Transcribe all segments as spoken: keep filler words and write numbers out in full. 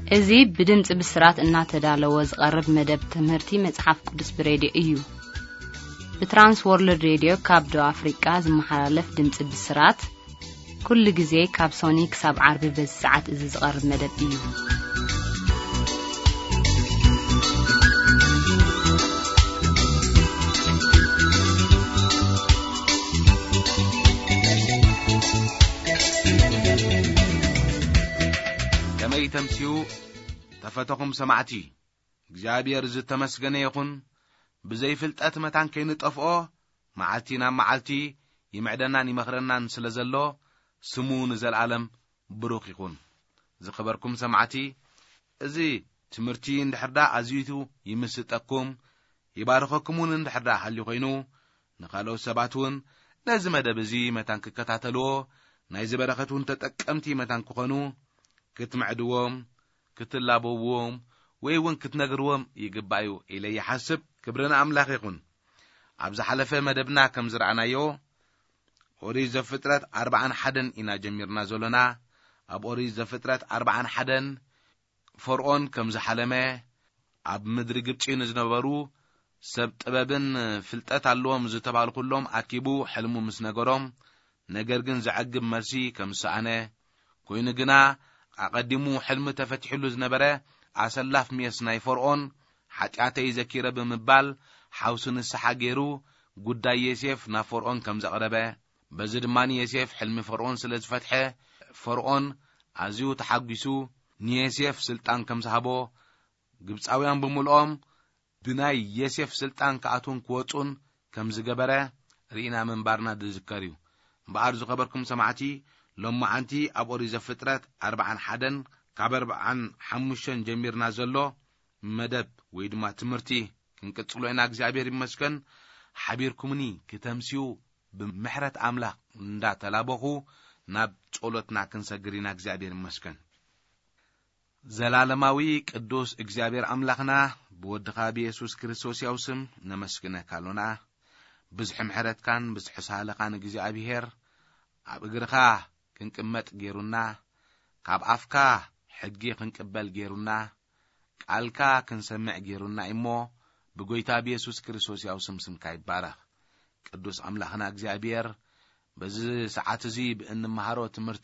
እዚህ بدمጽ بسرات እናተዳለው ዝቀርብ መደብ ትምህርቲ መጽሐፍ ቅዱስ በሬዲዮ እዩ በትራንስ ወርልድ ሬዲዮ ካብዶ አፍሪካ ዝመሓላለፍ ድምጽ بسرات ኩሉ ጊዜ ካብ ሶኒክ ሳብ ዓርብ በሰዓት እዚ ዝቀርብ መደብ እዩ ተምሲው ተፈተኹም ሰማዕቲ እግዚአብሔር ዝተመስገነ ይኹን ብዘይ ፍልጠት መታን ከይንጠፍኦ መዓልቲና መዓልቲ ይምዕደናን ይመኽረናን ስለዘሎ ስሙ ንዘላለም ብሩኽ ይኹን ዝኽበርኩም ሰማዕቲ እዚ ትምህርቲ እንድሕርዳ አዝይቱ ይምስጠኩም ይባርኸኩምን እንድሕርዳ ሓሊ ኮይኑ ንኻልኦ ሰባቱን ነዚ መደብ እዚ መታን ክከታተልዎ ናይ ዝበረኸቱን ተጠቀምቲ መታን ክኾኑ ክትምዕድዎም ክትላበውዎም ወይ ወን ክትነግርዎም ይግባዩ ኢለ ይሓስብ ክብረና አምላኽ ይኹን ኣብ ዝሓለፈ መደብና ከም ዝረአናዮ ኦሪት ዘፍጥረት አርባዓ ወሓደ ኢና ጀሚርና ዘለና ኣብ ኦሪት ዘፍጥረት አርባዓ ወሓደ ፈርዖን ከም ዝሓለመ ኣብ ምድሪ ግብጽ ንዝነበሩ ሰብ ጥበብን ፍልጠት ኣለዎም ዝተባሉ ኩሎም አኪቡ ሕልሙ ምስ ነገሮም ነገር ግን ዘዓግብ መልሲ ከም ሰአነ ኮይኑ ግና አቀዲሙ ሕልም ተፈትሕሉ ዝነበረ አሰላፍ ሚስ ናይ ፈርዖን ኃጢአተይ ዘኪረ በመባል ሐውስን ሰሐገሩ ጉዳይ ዮሴፍ ና ፈርዖን ከም ዘቀረበ በዚ ድማኒ ዮሴፍ ሕልም ፈርዖን ስለዝፈትሐ ፈርዖን አዚዩ ተሐጊሱ ዮሴፍ ስልጣን ከም ዝሃቦ ግብጻውያን በሙሉኦም ብናይ ዮሴፍ ስልጣን ከአቱን ክወጹን ከም ዝገበረ ሪኢና መንባርና ዝዝከርዩ በአር ዝኸበርኩም ሰማዕቲ لما أنتي أبوري زفترات أربعة حدن كبربعا حموشن جميرنا زلو مدب ويدما تمرتي كنكتسلو إنا أجزابير مسكن حبيركمني كتمسيو بمحرة أملاق ندا تلابوخو ناب تقولتنا كنسجرينا أجزابير مسكن زلالماوي قدوس أجزابير أملاقنا بودخا بيسوس كريستوس يوسم نمسكنا كالونا بزح محرة كان بزح سهالقان أجزابير أبقرخا ክንቅመጥ ጌሩና ካብ አፍካ ሕጊ ክንቀበል ጌሩና ቃልካ ክንሰምዕ ጌሩና እሞ በጎይታ ኢየሱስ ክርስቶስ ያው ስም ስምካ ይባረክ ቅዱስ አምላክና እግዚአብሔር በዚ ሰዓት እዚ በእንማሃሮ ትምህርቲ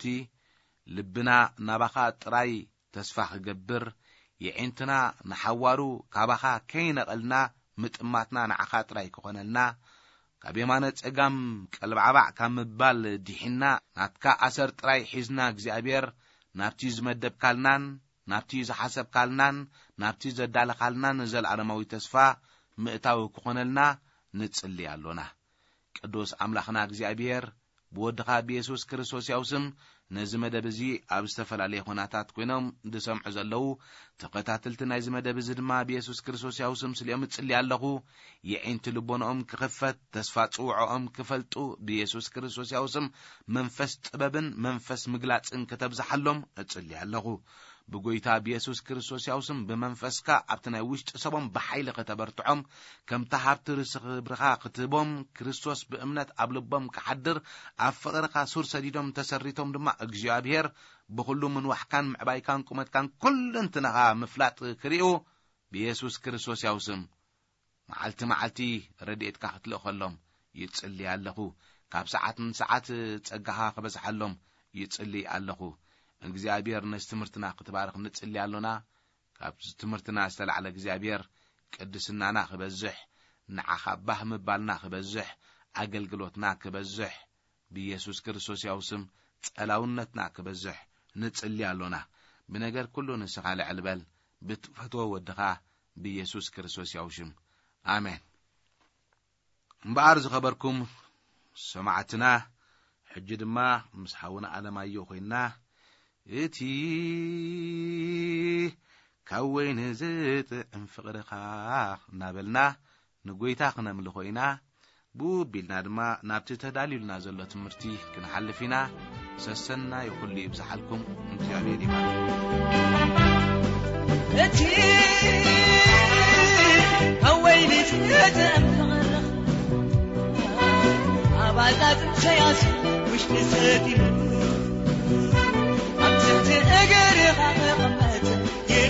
ልብና ናባኻ ጥራይ ተስፋ ክገብር የእንትና ንሐዋሩ ካባኻ ከይነቀልና ምጥማትና ንዓኻ ጥራይ ክኾነልና ካበማነ ጸጋም ቀልብዓባዕ ካምባል ዲሕና ናትካ አሰር ጥራይ ሒዝና እግዚአብሔር ናብቲ ዝመደብ ካልናን ናብቲ ዝሐሰብ ካልናን ናብቲ ዘዳለ ካልናን ዘልዓለማዊ ተስፋ ምእታው ክኾነልና ንጽልይ አሎና ቅዱስ አምላክና እግዚአብሔር በወድኻ ኢየሱስ ክርስቶስ ያውስም ነዚ መደብ እዚ ኣብ ዝተፈላልየ ኾናታት ኮይኖም እንድሰምዑ ዘለው ተከታተልቲ ናይ ዝመደብ እዚ ድማ ኢየሱስ ክርስቶስ ያውስም ስለዮም ጽልይ ኣለኹ የእንት ልቦናኦም ክኸፈት ተስፋ ጽውዖኦም ክፈልጡ ኢየሱስ ክርስቶስ ያውስም መንፈስ ጥበብን መንፈስ ምግላጽን ከተብዛሐሎም እጽልይ ኣለኹ በጎይታ ኢየሱስ ክርስቶስ ያውስም በመንፈስካ ኣብትናይ ውሽጥ ሰቦም በኃይል ከተበርትዖም ከም ተሃብት ርስኽብርኻ ክትቦም ክርስቶስ በእምነት ኣብ ልቦም ከሐድር ኣብ ፍቅርካ ሱር ሰዲዶም ተሰሪቶም ድማ እግዚአብሔር በሁሉ ምን ወሕካን ምዕባይካን ቁመትካን ኩልንትነኻ ምፍላጥ ክሪኡ ኢየሱስ ክርስቶስ ያውስም መዓልቲ መዓልቲ ረድኤትካ ክትልኸሎም ይጽልይ ኣለኹ ካብ ሰዓትን ሰዓት ጸጋኻ ከበዝሐሎም ይጽልይ ኣለኹ እግዚአብሔር ነስትምርትና ክትባርክ ንጽልይ አሎና ካብ ትምርትና ዝተላዕለ እግዚአብሔር ቅድስናና ክበዝሕ ንዓኻ ባህ ምባልና ክበዝሕ አገልግሎትና ክበዝሕ በኢየሱስ ክርስቶስ ያውስም ጸላውነትና ክበዝሕ ንጽልይ አሎና በነገር ኩሉ ንስኻ ልዕልበል ብትፈቶ ወድኻ በኢየሱስ ክርስቶስ ያውሽም አሜን እምበአር ዝኸበርኩም ሰማዕትና ሕጂ ድማ ምስሓውና ዓለማዮ ኮይና እቲ ካወይን ዝጥ እንፍቅርኻ ናበልና ንጎይታ ክነምልኾ ኢና ቡቢልና ድማ ናብቲ ተዳልዩልና ዘሎ ትምህርቲ ክንሓልፊና ሰሰና ይኹሉ ይብዛሓልኩም እግዚአብሔር ይባርክ እቲ ካወይን ዝጥ እንፍቅርኻ አባላት ሰያስ ውሽጥ ሰዲሙ أجري خامة قمة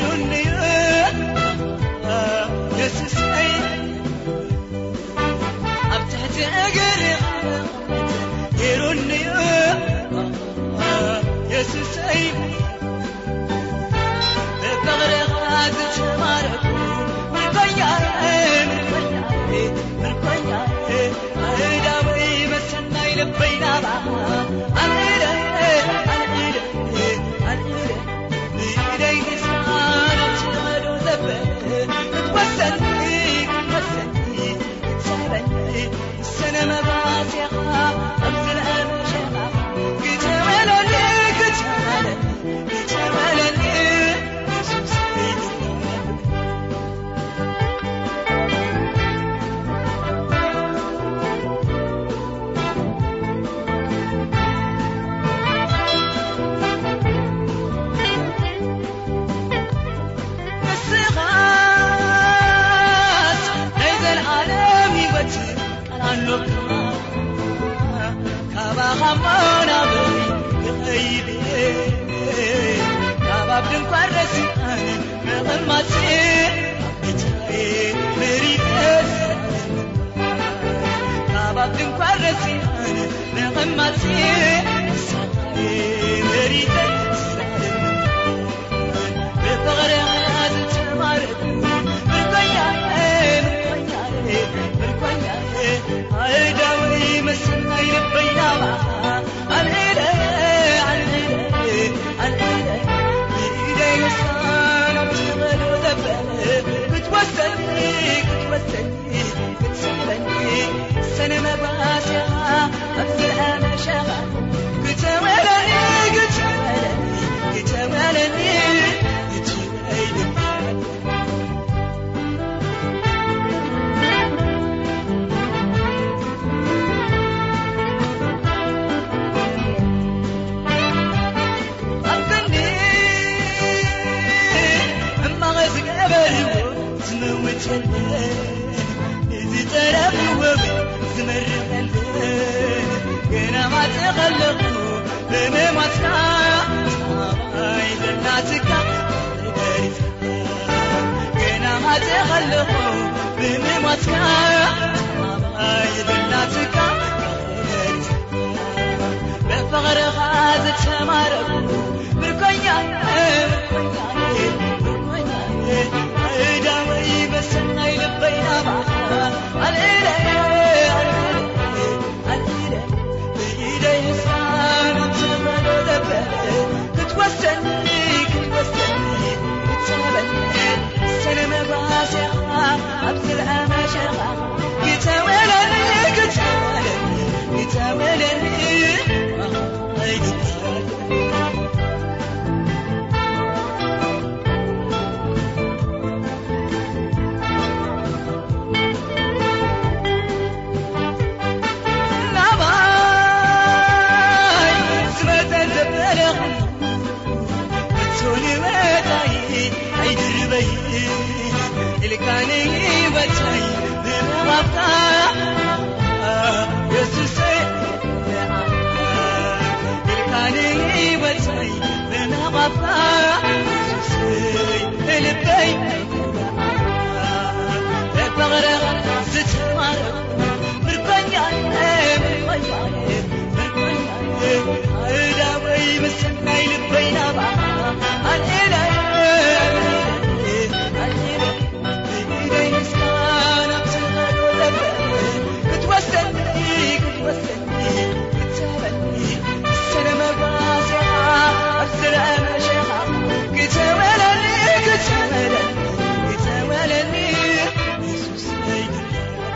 يسوسي بفغرها تتمارك مرقيا مرقيا مرقيا أهداوي مسنا يلبينا بعض العيلة العيلة العيلة بإيدي نسان تغلو ذبه توسلني توسلني تسابني السنة مباسيها أبزل أمشيها كتمالني كتمالني كتمالني يسوس سيدنا خمانا بغيبي كباب دنقرسي أنا مغمسي بتاعي مريدس كباب دنقرسي أنا مغمسي ساعي مريدس بفغري هذا تمارك مرقيا مرقيا مرقيا هيداوي مسنا يلبينا معها العيلة العيلة العيلة بإيدي نسان تغلو ذبه بتوسلني بتوسلني بتسلني السنة مباسيها أبزل أمشيها كتمالني كتمالني كتمالني كتمالني إذا تربوا زمر قلبي كنا ما تغلقوا بما ما تكا إذا ناتك كنا ما تغلقوا بما ما تكا إذا ناتك بفغر غاز تمارك بركيا بركيا هيداوي مسنا يلبينا معها العيلة العيلة العيلة بإيدي نسان تغلو ذبه كتوسلني كتوسلني كتسابني السنة مباسيها أبزل أمشيها كتوالني كتوالني كتوالني هيداوي الكاني بتاعي بمغفى يسوسي الكاني بتاعي بمغفى يسوسي البي بفغرة ستمارك مرقيا مرقيا مرقيا هيداوي مسنا يلبينا بعض العيلة كتوسلني كتوسلني كتسابني السنة مباسيها أبزل أمشيها كتوالني كتوالني كتوالني يسوس سيدنا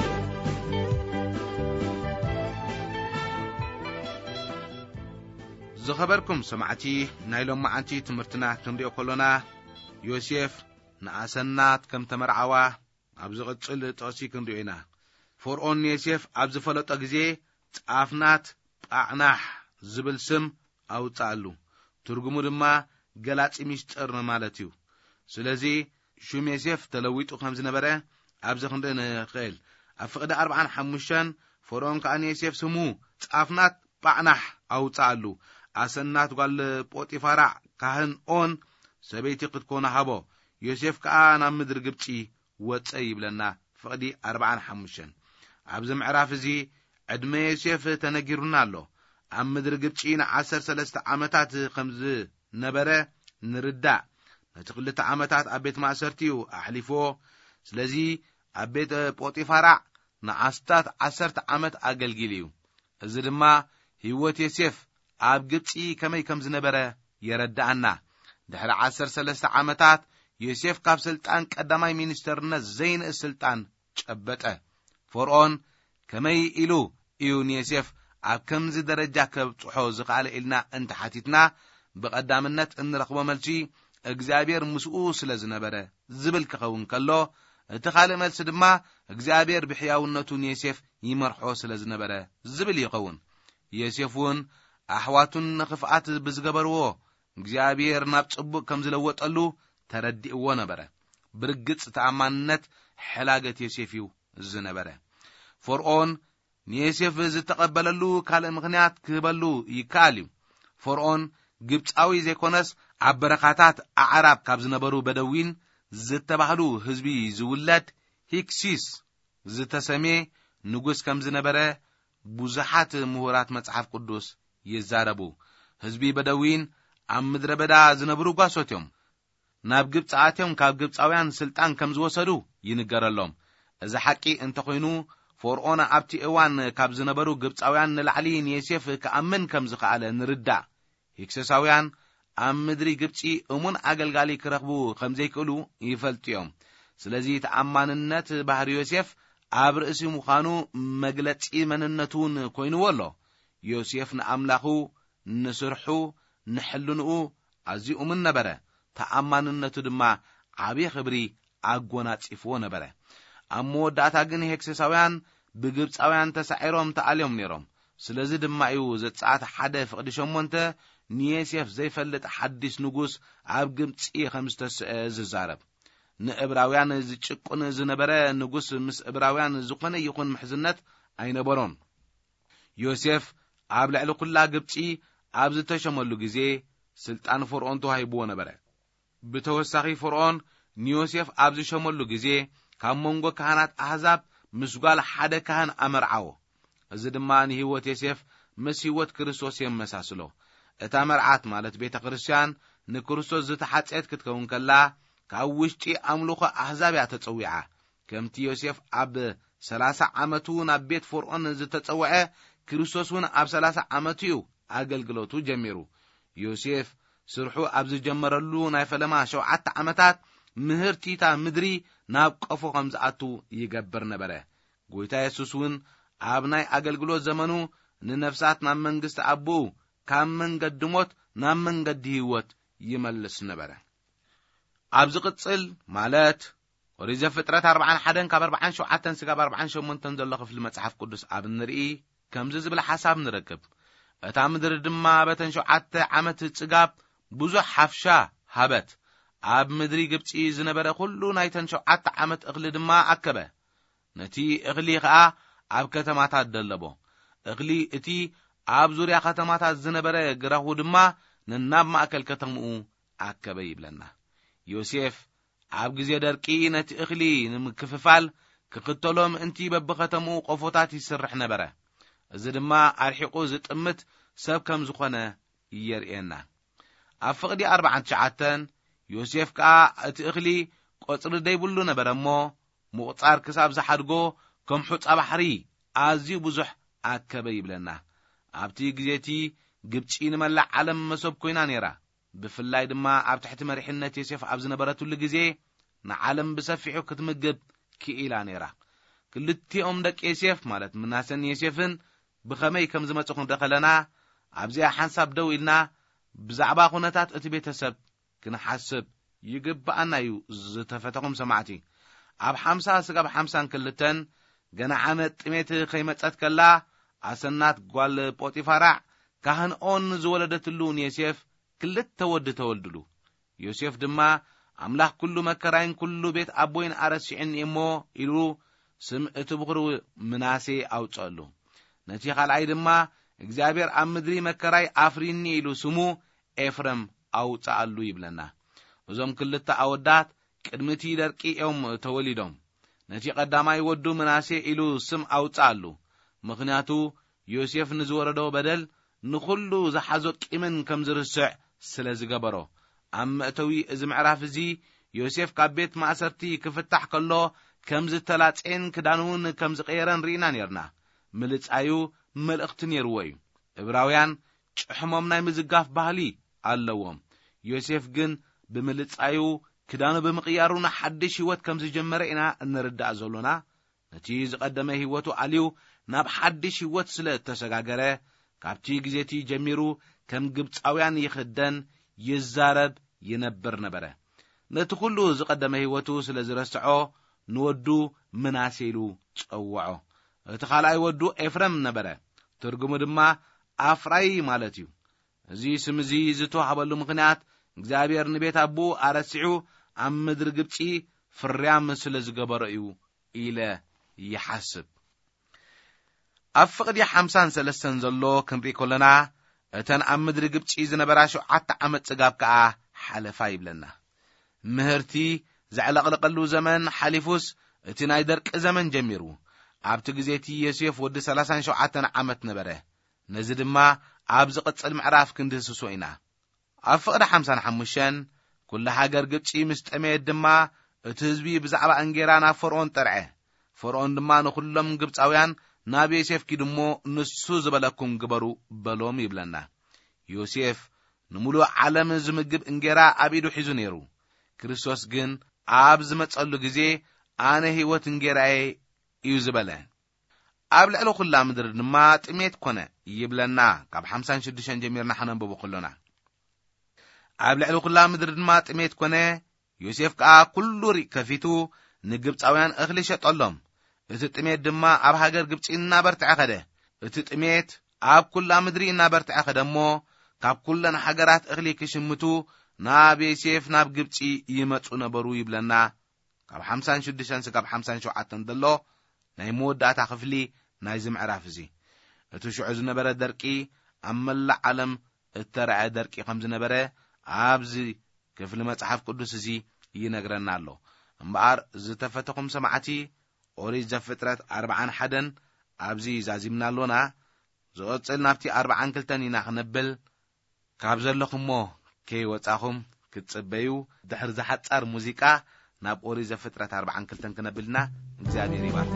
زخبركم سمعتي نايلوم معانتي تمرتنا كنريو كلنا يوسف نأسنات كم تمرعوا أبز قتل تأسي كنريونا فرعون يوسف أبز فلط أجزي تعفنات أعناح زبل سم أو تعلو ترجمو دما جلات ميشتر مالتيو سلازي شو يوسف تلويت وخمس نبرة أبز خندنا خيل أفقد أربعة حمشان فرعون كان يوسف سمو تعفنات أعناح أو تعلو أسنات قال بوتيفارع كهن أون سبيتي قد كونا هبو يوسف كأنا مدر قبتي وتسيب لنا فقدي أربعة حمشان عبز معراف زي عدم يوسف تنجرنا له ኣብ ምድሪ ግብጺ ንዓሰርተ ሰለስተ ዓመታት ከምዝ ነበረ ንርዳእ ነቲ ክልተ ዓመታት ኣብ ቤት ማእሰርቲኡ ኣሕሊፎ ስለዚ ኣብ ቤት ጶጢፋራ ንዓስታት ዓሰርተ ዓመት ኣገልጊሉ እዩ እዚ ድማ ህይወት ዮሴፍ ኣብ ግብጺ ከመይ ከም ዝነበረ የረዳእና ድሕሪ ዓሰርተ ሰለስተ ዓመታት ዮሴፍ ካብ ስልጣን ቀዳማይ ሚኒስተርነት ዘይንእ ስልጣን ጨበጠ ፈርዖን ከመይ ኢሉ እዩ ዮሴፍ ኣብ ከምዚ ደረጃ ከብጽሖ ዝኻለ ኢልና እንተ ሓቲትና ብቀዳምነት እንረኽቦ መልሲ እግዚአብሔር ምስኡ ስለ ዝነበረ ዝብል ክኸውን ከሎ እቲ ካልእ መልሲ ድማ እግዚአብሔር ብሕያውነቱ ዮሴፍ ይመርሖ ስለ ዝነበረ ዝብል ይኸውን ዮሴፍን ኣሕዋቱን ንኽፍኣት ብዝገበርዎ እግዚአብሔር ናብ ጽቡቕ ከም ዝለወጠሉ ተረዲእዎ ነበረ ብርግጽ ተኣማንነት ሕላገት ዮሴፍ እዩ ዝነበረ ፈርዖን ዮሴፍ ዝተቀበለሉ ካልእ ምኽንያት ክህበሉ ይከኣል እዩ ፈርዖን ግብጻዊ ዘይኮነስ ኣብ በረኻታት ኣዕራብ ካብ ዝነበሩ በደዊን ዝተባህሉ ህዝቢ ዝውለድ ሂክሲስ ዝተሰሜ ንጉስ ከም ዝነበረ ብዙሓት ምሁራት መጽሓፍ ቅዱስ ይዛረቡ ህዝቢ በደዊን ኣብ ምድረ በዳ ዝነብሩ ጓሶት እዮም ናብ ግብጽ ኣትዮም ካብ ግብጻውያን ስልጣን ከም ዝወሰዱ ይንገረሎም እዚ ሓቂ እንተኾይኑ ፈርዖን ኣብቲ እዋን ካብ ዝነበሩ ግብጻውያን ንላዕሊ ዮሴፍ ከኣምን ከም ዝኽኣለ ንርዳእ ሂክሶሳውያን ኣብ ምድሪ ግብጺ እሙን ኣገልጋሊ ክረኽቡ ከም ዘይክእሉ ይፈልጡ እዮም ስለዚ ተኣማንነት ባህሪ ዮሴፍ ኣብ ርእሲ ምዃኑ መግለጺ መንነቱን ኮይኑዎ ኣሎ ዮሴፍ ንኣምላኹ ንስርሑ ንሕልንኡ ኣዝዩ እሙን ነበረ ተኣማንነቱ ድማ ዓብዪ ክብሪ ኣጎናጺፍዎ ነበረ ኣብ መወዳእታ ግን ሂክሶሳውያን ብግብጻውያን ተሳዒሮም ተኣልዮም ነይሮም ስለዚ ድማ እዩ ዘጻአት ሓደ ፍቕዲ ሸሞንተ ዮሴፍ ዘይፈልጥ ሓዲስ ንጉስ ኣብ ግብጺ ከም ዝተስአ ዝዛረብ ንዕብራውያን ዝጭቁን ዝነበረ ንጉስ ምስ ዕብራውያን ዝኾነ ይኹን ምሕዝነት ኣይነበሮን ዮሴፍ ኣብ ልዕሊ ኩላ ግብጺ ኣብ ዝተሸመሉ ግዜ ስልጣን ፈርዖን ተዋሂብዎ ነበረ ብተወሳኺ ፈርዖን ዮሴፍ ኣብ ዝሸመሉ ግዜ ካብ መንጎ ካህናት ኣሕዛብ ምስ ጓል ሓደ ካህን ኣመርዓዎ እዚ ድማ ንህይወት ዮሴፍ ምስ ህይወት ክርስቶስ የመሳስሎ እታ መርዓት ማለት ቤተ ክርስቲያን ንክርስቶስ ዝተሓጸት ክትከውን ከላ ካብ ውሽጢ ኣምልኾ ኣሕዛብ ያ ተጸዊዓ ከምቲ ዮሴፍ ኣብ ሰላሳ ዓመቱ ናብ ቤት ፈርዖን ዝተጸውዐ ክርስቶስን ኣብ ሰላሳ ዓመቱ እዩ ኣገልግሎቱ ጀሚሩ ዮሴፍ ስርሑ ኣብ ዝጀመረሉ ናይ ፈለማ ሸውዓተ ዓመታት ምህርቲታ ምድሪ ናብ ቀፎ ከም ዝኣቱ ይገብር ነበረ ጎይታ ኢየሱስን ኣብ ናይ ኣገልግሎት ዘመኑ ንነፍሳት ናብ መንግስቲ ኣቦኡ ካብ መንገዲ ሞት ናብ መንገዲ ህይወት ይመልስ ነበረ ኣብ ዝቅጽል ማለት ኦሪት ዘፍጥረት ኣርባዓ ሓደ ካብ ኣርባዓ ሸውዓተ ስጋብ ኣርባዓ ሸሞንተ ዘሎ ክፍሊ መጽሓፍ ቅዱስ ኣብ ንርኢ ከምዚ ዝብል ሓሳብ ንረክብ እታ ምድሪ ድማ በተን ሸውዓተ ዓመት ጽጋብ ብዙሕ ሓፍሻ ሃበት ኣብ ምድሪ ግብጺ ዝነበረ ኩሉ ናይተን ሸውዓተ ዓመት እኽሊ ድማ ኣከበ ነቲ እኽሊ ከዓ ኣብ ከተማታት ደለቦ እኽሊ እቲ ኣብ ዙርያ ከተማታት ዝነበረ ግራሁ ድማ ንናብ ማእከል ከተምኡ ኣከበ ይብለና ዮሴፍ ኣብ ግዜ ደርቂ ነቲ እኽሊ ንምክፍፋል ክክተሎም እንቲ በብኸተምኡ ቆፎታት ይስርሕ ነበረ እዚ ድማ ኣርሒቁ ዝጥምት ሰብ ከም ዝኾነ የርእየና ኣብ ፍቕዲ ኣርባዓ ትሽዓተ ዮሴፍ ከዓ እቲ እኽሊ ቆጽሪ ደይብሉ ነበረ እሞ ምቝጻር ክሳብ ዝሓድጎ ከም ሑጻ ባሕሪ ኣዝዩ ብዙሕ ኣከበ ይብለና ኣብቲ ግዜቲ ግብጺ ንመላእ ዓለም መሶብ ኮይና ነይራ ብፍላይ ድማ ኣብ ትሕቲ መሪሕነት ዮሴፍ ኣብ ዝነበረትሉ ግዜ ንዓለም ብሰፊሑ ክትምግብ ክኢላ ነይራ ክልቲኦም ደቂ ዮሴፍ ማለት ምናሰን ዮሴፍን ብኸመይ ከም ዝመጽኡ ደኸለና ኣብዚያ ሓንሳብ ደው ኢልና ብዛዕባ ኩነታት እቲ ቤተሰብ ክንሓስብ ይግባአና እዩ ዝተፈተኹም ሰማዕቲ ኣብ ሓምሳ ስጋብ ሓምሳን ክልተን ገና ዓመት ጥሜት ከይመጸት ከላ ኣሰናት ጓል ጶጢፋራ ካህንኦን ዝወለደትሉ ዮሴፍ ክልተ ወዲ ተወልድሉ ዮሴፍ ድማ ኣምላኽ ኩሉ መከራይን ኩሉ ቤት ኣቦይን ኣረሲዕን እሞ ኢሉ ስም እቲ ብኽሩ ምናሴ ኣውጸሉ ነቲ ካልኣይ ድማ እግዚአብሔር ኣብ ምድሪ መከራይ ኣፍሪኒ ኢሉ ስሙ ኤፍረም ኣውጻሉ ይብለና እዞም ክልተ ኣወዳት ቅድሚቲ ደርቂ እዮም ተወሊዶም ነቲ ቀዳማይ ወዱ ምናሴ ኢሉ ስም ኣውጻሉ ምኽንያቱ ዮሴፍ ንዝወረዶ በደል ንኹሉ ዝሓዞ ቂምን ከም ዝርስዕ ስለ ዝገበሮ ኣብ መእተዊ እዚ ምዕራፍ እዚ ዮሴፍ ካብ ቤት ማእሰርቲ ክፍታሕ ከሎ ከም ዝተላጽን ክዳኑን ከም ዝቀየረን ሪኢና ነርና። ምልጻዩ መልእኽቲ ነይርዎ እዩ። ዕብራውያን ጭሕሞም ናይ ምዝጋፍ ባህሊ ኣለዎም። ዮሴፍ ግን ብምልጻዩ ክዳኑ ብምቕያሩ ሓድሽ ህይወት ከም ዝጀመረ ኢና እንርዳእ ዘሎና። ነቲ ዝቀደመ ህይወቱ አልዩ ናብ ሓድሽ ህይወት ስለ ተሰጋገረ ካብቲ ግዜቲ ጀሚሩ ከም ግብጻውያን ይኽደን ይዛረብ ይነብር ነበረ። ነቲ ኩሉ ዝቀደመ ህይወቱ ስለ ዝረስዖ ንወዱ ምናሴ ኢሉ ጸውዖ። እቲ ካልኣይ ወዱ ኤፍሬም ነበረ። ትርጉሙ ድማ ኣፍራይ ማለት እዩ። እዚ ስም እዚ ዝተዋህበሉ ምኽንያት እግዚአብሔር ንቤት አቡ አረሲዑ ኣብ ምድሪ ግብጺ ፍርያም ስለ ዝገበረ እዩ ኢለ ይሓስብ። ኣብ ፍቅዲ ሓምሳ ወሰለስተ ዘሎ ክንርኢ ከለና እተን ኣብ ምድሪ ግብጺ ዝነበራ ሸውዓተ ዓመት ጽጋብ ከዓ ሓለፋ ይብለና። ምህርቲ ዘዕለቕለቐሉ ዘመን ሓሊፉስ እቲ ናይ ደርቂ ዘመን ጀሚሩ። ኣብቲ ግዜቲ ዮሴፍ ወዲ ሰላሳ ወሸውዓተ ዓመት ነበረ። ነዚ ድማ ኣብ ዝቕጽል ምዕራፍ ክንድህስሶ ኢና። ኣብ ፍቅዲ ሓምሳ ወሓሙሽተ ኩሉ ሃገር ግብጺ ምስ ጠመየት ድማ እቲ ህዝቢ ብዛዕባ እንጌራ ናብ ፈርዖን ጠርዐ። ፈርዖን ድማ ንኹሎም ግብጻውያን ናብ ዮሴፍ ኪድሞ ንሱ ዝበለኩም ግበሩ በሎም ይብለና። ዮሴፍ ንሙሉእ ዓለም ዝምግብ እንጌራ ኣብ ኢዱ ሒዙ ነይሩ። ክርስቶስ ግን ኣብ ዝመጸሉ ግዜ ኣነ ህይወት እንጌራዬ እዩ ዝበለ። ኣብ ልዕሊ ኩላ ምድሪ ድማ ጥሜት ኮነ ይብለና። ካብ ሓምሳ ወሽዱሽተ ጀሚርና ሓነንብቦ ከለና ኣብ ልዕሊ ኩላ ምድሪ ድማ ጥሜት ኮነ። ዮሴፍ ከዓ ኩሉ ሪእ ከፊቱ ንግብጻውያን እኽሊ ሸጠሎም። እቲ ጥሜት ድማ ኣብ ሃገር ግብጺ እናበርትዐ ኸደ። እቲ ጥሜት ኣብ ኩላ ምድሪ እናበርትዐ ኸደሞ ካብ ኩለን ሃገራት እኽሊ ክሽምቱ ናብ ዮሴፍ ናብ ግብጺ ይመጹ ነበሩ ይብለና። ካብ ሓምሳ ወሽዱሽተ ካብ ሓምሳ ወሸውዓተ ዘሎ ናይ መወዳእታ ክፍሊ ናይ ዝምዕራፍ እዚ እቲ ሽዑ ዝነበረ ደርቂ ኣብ መላእ ዓለም እተረዐ ደርቂ ከም ዝነበረ ኣብዚ ክፍሊ መጽሓፍ ቅዱስ እዚ ይነግረና ኣሎ። እምበኣር ዝተፈተኹም ሰማዕቲ ኦሪት ዘፍጥረት ኣርባዓን ሓደን ኣብዚ ዛዚምና ኣሎና። ዝቕጽል ናብቲ ኣርባዓን ክልተን ኢና ክነብል። ካብ ዘለኹምሞ ከይወጻኹም ክትጽበዩ ድሕሪ ዝሓጻር ሙዚቃ ናብ ኦሪት ዘፍጥረት ኣርባዓን ክልተን ክነብልና። እግዚአብሔር ይባርክ።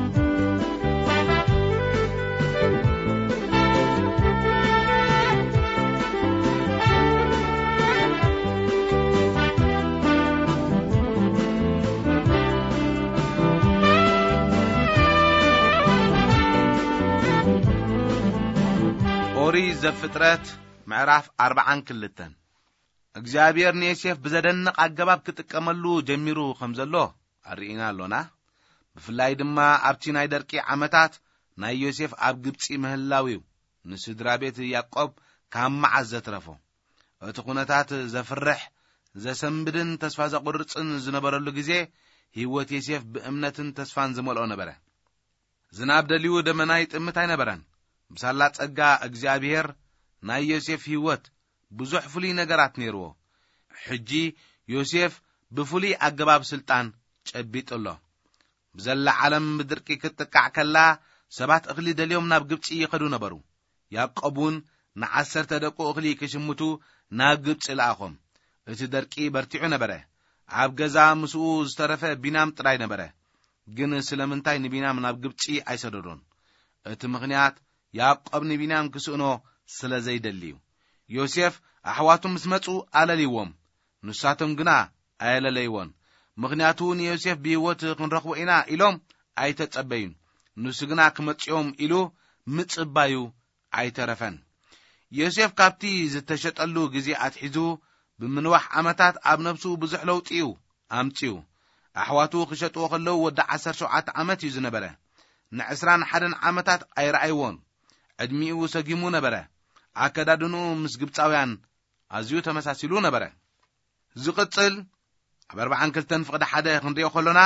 ኦሪት ዘፍጥረት ምዕራፍ ኣርባዓን ክልተን እግዚአብሔር ንዮሴፍ ብዘደንቕ ኣገባብ ክጥቀመሉ ጀሚሩ ከም ዘሎ ኣርኢና ኣሎና። ብፍላይ ድማ ኣብቲ ናይ ደርቂ ዓመታት ናይ ዮሴፍ ኣብ ግብጺ ምህላዊው ንስድራ ቤት ያዕቆብ ካብ መዓዝ ዘትረፎ እቲ ኩነታት ዘፍርሕ ዘሰንብድን ተስፋ ዘቁርጽን ዝነበረሉ ግዜ ህይወት ዮሴፍ ብእምነትን ተስፋን ዝመልኦ ነበረ። ዝናብ ደልዩ ደመና ይጥምት ኣይነበረን። ብሳላ ጸጋ እግዚአብሔር ናይ ዮሴፍ ህይወት ብዙሕ ፍሉይ ነገራት ነይርዎ። ሕጂ ዮሴፍ ብፍሉይ ኣገባብ ስልጣን ጨቢጡሎ። ብዘላ ዓለም ብድርቂ ክትቃዕ ከላ ሰባት እኽሊ ደልዮም ናብ ግብጺ ይኸዱ ነበሩ። ያዕቆብን ንዓሰርተ ደቁ እኽሊ ክሽምቱ ናብ ግብጺ ለኣኾም። እቲ ደርቂ በርቲዑ ነበረ። ኣብ ገዛ ምስኡ ዝተረፈ ቢናም ጥራይ ነበረ። ግን ስለምንታይ ንቢናም ናብ ግብጺ ኣይሰደዶን? እቲ ምኽንያት ያዕቆብ ንቢናም ክስእኖ ስለ ዘይደልዩ። ዮሴፍ ኣሕዋቱም ምስ መጹ ኣለልይዎም፣ ንሳቶም ግና ኣየለለይዎን። ምኽንያቱ ንዮሴፍ ብህይወት ክንረኽቦ ኢና ኢሎም ኣይተጸበዩን። ንሱ ግና ክመጽኦም ኢሉ ምጽባዩ ኣይተረፈን። ዮሴፍ ካብቲ ዝተሸጠሉ ግዜ ኣትሒዙ ብምንዋሕ ዓመታት ኣብ ነፍሱ ብዙሕ ለውጢ እዩ ኣምጺኡ። ኣሕዋቱ ክሸጥዎ ከለዉ ወዲ ዓሰርተ ሸውዓተ ዓመት እዩ ዝነበረ። ንዕስራን ሓደን ዓመታት ኣይረኣይዎን። ዕድሚኡ ሰጊሙ ነበረ። ኣከዳድንኡ ምስ ግብጻውያን ኣዝዩ ተመሳሲሉ ነበረ። ዝቕጽል ኣብ ኣርባዓን ክልተን ፍቕዲ ሓደ ክንሪኦ ከሎና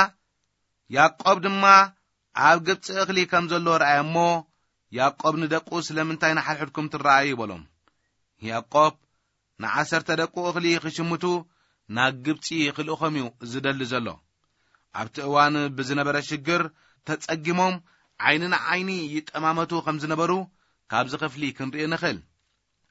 ያዕቆብ ድማ ኣብ ግብጺ እኽሊ ከም ዘሎ ረኣየ እሞ ያዕቆብ ንደቁ ስለምንታይ ንሓድሕድኩም ትረኣዩ ይበሎም። ያዕቆብ ንዓሰርተ ደቁ እኽሊ ክሽምቱ ናብ ግብጺ ክልእኾም እዩ ዝደሊ ዘሎ። ኣብቲ እዋን ብዝነበረ ሽግር ተጸጊሞም ዓይንና ዓይኒ ይጠማመቱ ከም ዝነበሩ ካብዚ ክፍሊ ክንርኢ ንኽእል።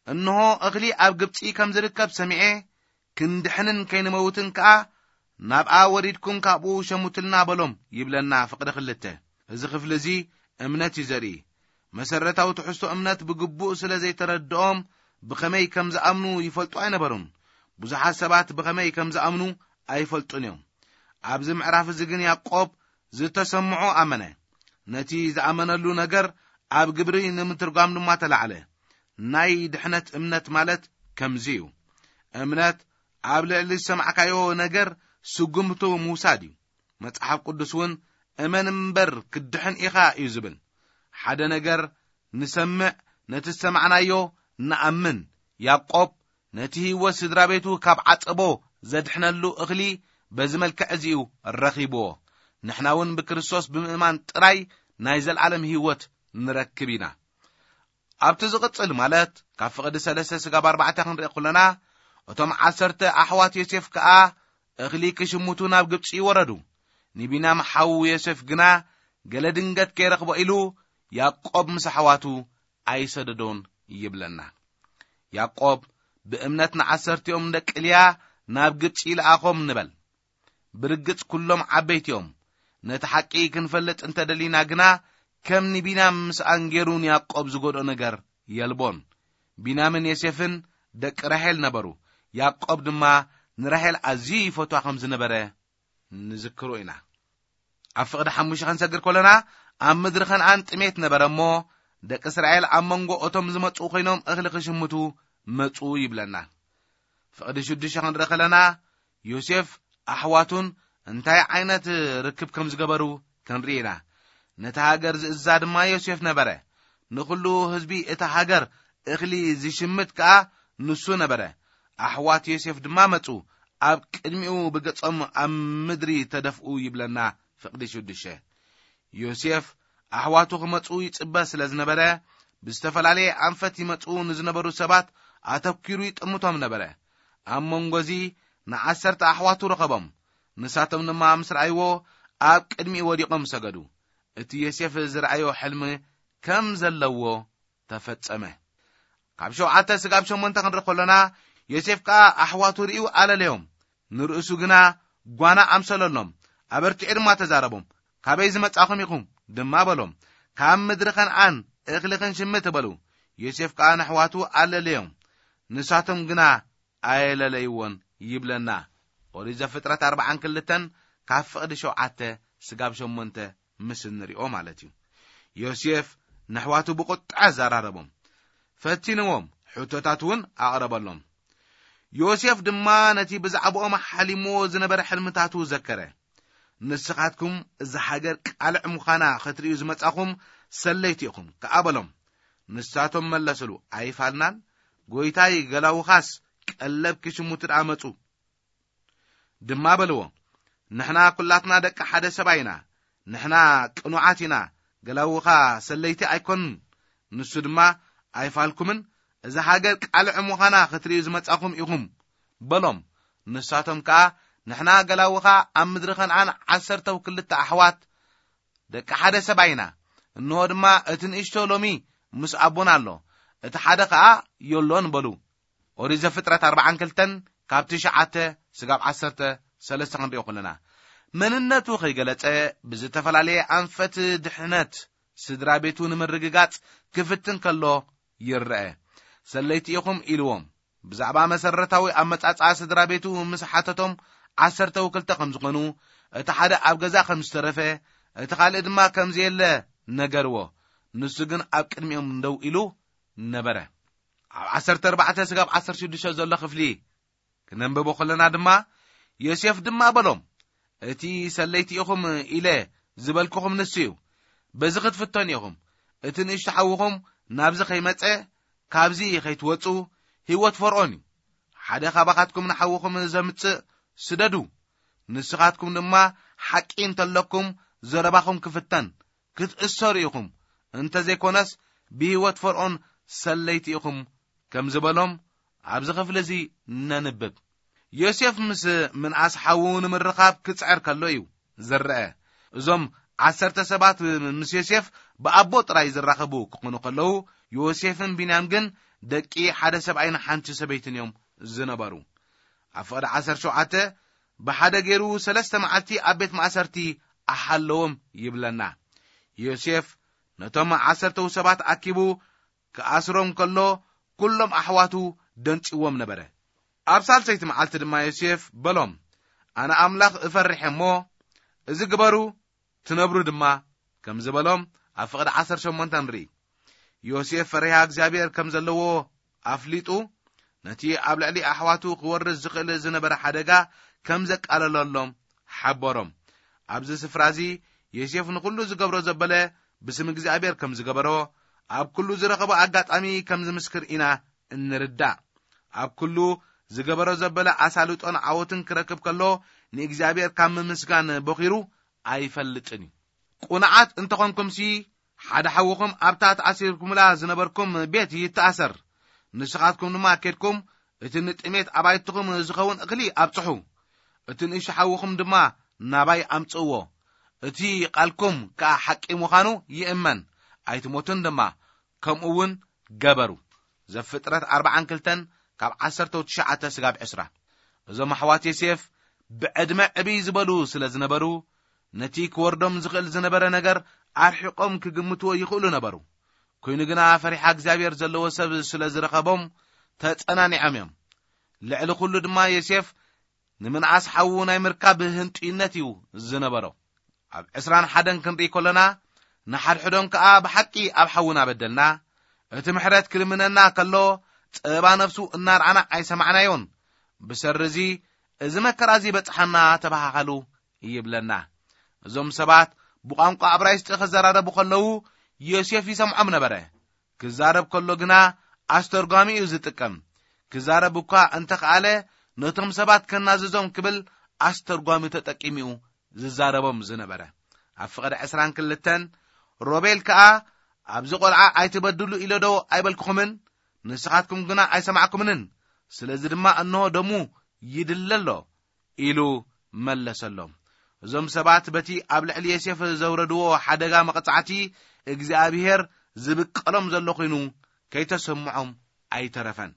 እንሆ እኽሊ ኣብ ግብጺ ከም ዝርከብ ሰሚዐ ክንድሕንን ከይንመውትን ከኣ ናብኣ ወሪድኩም ካብኡ ሸሙትልና በሎም ይብለና ፍቅደ ክልተ እዚ ክፍሊ እዚ እምነት ይዘርኢ መሰረታዊ ትሕዝቶ እምነት ብግቡእ ስለ ዘይተረድኦም ብኸመይ ከም ዝኣምኑ ይፈልጡ ኣይነበሩን ብዙሓት ሰባት ብኸመይ ከም ዝኣምኑ ኣይፈልጡን እዮም ኣብዚ ምዕራፍ እዚ ግን ያዕቆብ ዝተሰምዖ ኣመነ ነቲ ዝኣመነሉ ነገር ኣብ ግብሪ ንምትርጓም ድማ ተላዕለ ናይ ድሕነት እምነት ማለት ከምዚ እዩ እምነት ኣብ ልዕሊ ሰማዕካዮ ነገር ስጉምቱ ሙሳድ እዩ መጽሓፍ ቅዱስ እውን እመን እምበር ክድሕን ኢኻ እዩ ዝብል ሓደ ነገር ንሰምዕ ነቲ ሰማዕናዮ ንኣምን ያዕቆብ ነቲ ህይወት ስድራ ቤቱ ካብ ዓጽቦ ዘድሕነሉ እኽሊ በዚ መልክዕ እዚኡ ረኺብዎ ንሕና እውን ብክርስቶስ ብምእማን ጥራይ ናይ ዘለዓለም ህይወት ንረክብ ኢና ኣብቲ ዝቕጽል ማለት ካብ ፍቕዲ ሰለስተ ስጋብ ኣርባዕተ ክንርኢ ከለና እቶም ዓሰርተ ኣሕዋት ዮሴፍ ከዓ እኽሊ ክሽሙቱ ናብ ግብጺ ወረዱ ንቢንያም ሓው ዮሴፍ ግና ገለ ድንገት ከይረኽቦ ኢሉ ያዕቆብ ምስ ኣሕዋቱ ኣይሰደዶን ይብለና ያዕቆብ ብእምነት ንዓሰርቲኦም ደቂ ልያ ናብ ግብጺ ለኣኾም ንበል ብርግጽ ኩሎም ዓበይቲኦም ነቲ ሓቂ ክንፈልጥ እንተደሊና ግና ከም ንቢንያም ምስ አንጌሩን ያዕቆብ ዝጎድኦ ነገር የልቦን ቢንያምን ዮሴፍን ደቂ ራሔል ነበሩ ያዕቆብ ድማ ንራሔል ኣዝዩ ይፈትዋ ከም ዝነበረ ንዝክሮ ኢና ኣብ ፍቕዲ ሓሙሽተ ክንሰግር ከለና ኣብ ምድሪ ከነዓን ጥሜት ነበረ እሞ ደቂ እስራኤል ኣብ መንጎ እቶም ዝመፁ ኮይኖም እኽሊ ክሽምቱ መፁ ይብለና ፍቕዲ ሽዱሽተ ክንርኢ ከለና ዮሴፍ ኣሕዋቱን እንታይ ዓይነት ርክብ ከም ዝገበሩ ክንርኢ ኢና ነቲ ሃገር ዝእዛ ድማ ዮሴፍ ነበረ ንኹሉ ህዝቢ እቲ ሃገር እኽሊ ዝሽምት ከዓ ንሱ ነበረ ኣሕዋት ዮሴፍ ድማ መፁ ኣብ ቅድሚኡ ብገጾም ኣብ ምድሪ ተደፍኡ ይብለና ፍቕዲ ሽዱሽተ ዮሴፍ ኣሕዋቱ ክመፁ ይጽበ ስለ ዝነበረ ብዝተፈላለየ ኣንፈት ይመፁ ንዝነበሩ ሰባት ኣተኪሩ ይጥምቶም ነበረ ኣብ መንጎዚ ንዓሰርተ ኣሕዋቱ ረኸቦም ንሳቶም ድማ ምስ ረኣይዎ ኣብ ቅድሚኡ ወዲቖም ሰገዱ እቲ ዮሴፍ ዝረኣዮ ሕልሚ ከም ዘለዎ ተፈጸመ ካብ ሸውዓተ ስጋብ ሸሞንተ ክንርኢ ከለና ዮሴፍ ከዓ ኣሕዋቱ ርእዩ ኣለለዮም ንርእሱ ግና ጓና ኣምሰለሎም ኣበርቲዑ ድማ ተዛረቦም ካበይ ዝመጻኹም ኢኹም ድማ በሎም ካብ ምድሪ ከነዓን እኽሊ ክንሽምት በሉ ዮሴፍ ከዓ ንኣሕዋቱ ኣለለዮም ንሳቶም ግና ኣይለለይዎን ይብለና ኦሪት ዘፍጥረት ኣርባዓ ክልተ ካብ ፍቕዲ ሸውዓተ ስጋብ ሸሞንተ ምስ ንሪኦ ማለት እዩ ዮሴፍ ንኣሕዋቱ ብቁጣ ዘራረቦም ፈቲንዎም ሕቶታት እውን ኣቕረበሎም ዮሴፍ ድማ ነቲ ብዛዕባኦም ሓሊሞ ዝነበረ ሕልምታቱ ዘከረ ንስኻትኩም እዚ ሃገር ቃልዕ ምዃና ክትርእዩ ዝመጻኹም ሰለይቲ ኢኹም ከዓ በሎም ንሳቶም መለስሉ ኣይፋልናን ጎይታይ ገላውኻስ ቀለብ ክሽሙት ኣመፁ ድማ በልዎ ንሕና ኩላትና ደቂ ሓደ ሰባይና ንሕና ቅኑዓት ኢና ገላውኻ ሰለይቲ ኣይኮን ንሱ ድማ ኣይፋልኩምን እዚ ሃገር ቃልዕ ምዃና ክትርእዩ ዝመጻኹም ኢኹም በሎም ንሳቶም ከዓ ንሕና ገላውኻ ኣብ ምድሪ ከነዓን ዓሰርተ ክልተ ኣሕዋት ደቂ ሓደ ሰባይና እንሆ ድማ እቲ ንእሽቶ ሎሚ ምስ ኣቦና ኣሎ እቲ ሓደ ከዓ የሎን በሉ ኦሪት ዘፍጥረት ኣርባዓ ክልተ ካብ ትሽዓተ ስጋብ ዓሰርተ ሰለስተ ክንሪኦ ከለና መንነቱ ከይገለጸ ብዝተፈላለየ ኣንፈት ድሕነት ስድራ ቤቱ ንምርግጋጽ ክፍትን ከሎ ይርአ ሰለይቲ ኢኹም ኢልዎም ብዛዕባ መሰረታዊ ኣመጻጽኣ ስድራ ቤቱ ምስ ሓተቶም ዓሰርተ ክልተ ከም ዝኾኑ እቲ ሓደ ኣብ ገዛ ከም ዝተረፈ እቲ ካልእ ድማ ከም ዘየለ ነገርዎ ንሱ ግን ኣብ ቅድሚኦም እንደው ኢሉ ነበረ ኣብ ዓሰርተ ኣርባዕተ ስጋብ ዓሰርተ ሽዱሽተ ዘሎ ክፍሊ ክነንብቦ ከለና ድማ ዮሴፍ ድማ በሎም እቲ ሰለይቲ ኢኹም ኢለ ዝበልክኹም ንሱ እዩ በዚ ክትፍተኑ ኢኹም እቲ ንእሽቶ ሓውኹም ናብዚ ከይመፀ ካብዚ ከይትወፁ ህይወት ፈርዖን እዩ ሓደ ካባኻትኩም ንሓውኹም ዘምፅእ ስደዱ ንስኻትኩም ድማ ሓቂ እንተለኩም ዘረባኹም ክፍተን ክትእሰሩ ኢኹም እንተዘይኮነስ ብህይወት ፈርዖን ሰለይቲ ኢኹም ከም ዝበሎም ኣብዚ ክፍሊ እዚ ነንብብ ዮሴፍ ምስ ምንኣስ ሓው ንምርኻብ ክጽዕር ከሎ እዩ ዝርአ እዞም ዓሰርተ ሰባት ምስ ዮሴፍ ብኣቦ ጥራይ ዝራኸቡ ክኾኑ ከለዉ ዮሴፍን ቢንያም ግን دقي حدا سبعين حانت سبيتن يوم زنبرو أفقد عسر شوعته بحدا جيرو سلسة معتي أبيت معسرتي أحلوهم يبلنا يوسف نتوم عسرته سبات أكيبو كأسرهم كله كلهم أحواتو دنش وم نبره أبسال سيت معلت دما يوسف بلوم أنا أملاخ أفرح مو إذا جبرو تنبرو دما كم زبلوم أفقد عسر شو منتنري يوسف فريها إغزابير كم زلوه أفليتو نتي أبلع لي أحواتو قورز زقل زنبر حدقا كم زك على اللهم حبرم أبز سفرازي يوسف نقولو زقبرو زبله بسم إغزابير كم زقبرو أب كلو زرقبو أقات أمي كم زمسكر إنا النردع أب كلو زقبرو زبله أسالوت أنا عوتن كركب كلو نإغزابير كم مسكان بخيرو أي فلتني قناعات انتقنكم سي حدا حوكم أبتات أسيركم لا زنبركم بيت يتأثر نسخاتكم نما كيدكم اتنت اميت أبايتكم زخون أقلي أبتحو اتن إيش حوكم دما ناباي أمتقوه اتي قالكم كحق مخانو يأمن أيتموتن دما كم أون جبرو زفترة أربعان كلتن كاب عسرتو تشعة سقاب عسرة إذا محواتي سيف بعدما أبي زبلو سلا زنبرو نتيك وردم زغل زنبر نجر أرحقهم كجمتوا يقولوا نبرو كون جنا فرح إغزابير زلوا سب سلا زرقبهم تأنا نعمهم لعل كل دما يسيف نمن عاس حونا مركب هنت إنتيو زنبرو أب عسران حدن كنري كلنا نحر حدهم كأب حقي أب حونا بدلنا اتمحرات كلمنا كله تبع نفسه النار عنا أي سمعنا يون بسرزي إذا ما كرازي بتحنا تبع خلو يبلنا زم سبات بقانق عبرايس تخزرارب كله يوسف يسمع من بره كزارب كله جنا أسترقامي يزتكم كزارب بكا أنت قاله نتم سبات كنا زم قبل أسترقامي تتكيميو زاربهم زنا بره أفقد عسران كلتن روبيل كا أبزق الع أيتبدلوا إلى دو أيبلكمن نسخاتكم جنا أي سمعكمن سلزدما أنه دمو يدلله إلو ملسلهم زم سبات بتي قبل علي يسيف زوردو حدقا مقطعتي إغزابير زبق قلم زلو خينو كي تسمعهم أي ترفن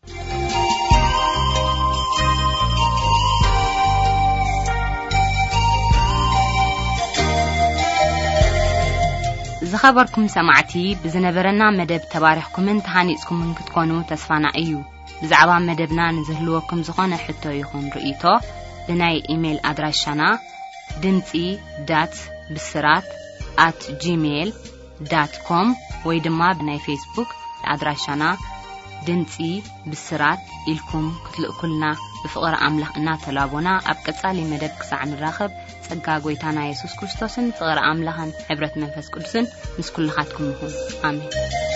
زخبركم سمعتي بزنبرنا مدب تباريخكم انتحانيسكم من كتكونو تسفانا أيو بزعبا مدبنا نزهلوكم زخانة حتو يخون رؤيتو بناي إيميل أدراشنا دنتي دات بسرات at gmail dot com ويدما بناي فيسبوك أدراشنا دنتي بسرات إلكم كتلقلنا بفقر أملخ إنا تلابونا أبكتسالي مدب كسعن الراخب سقا قويتانا يسوس كريستوسن فقر أملخن عبرت منفس قدسن مسكول لخاتكم مهم آمين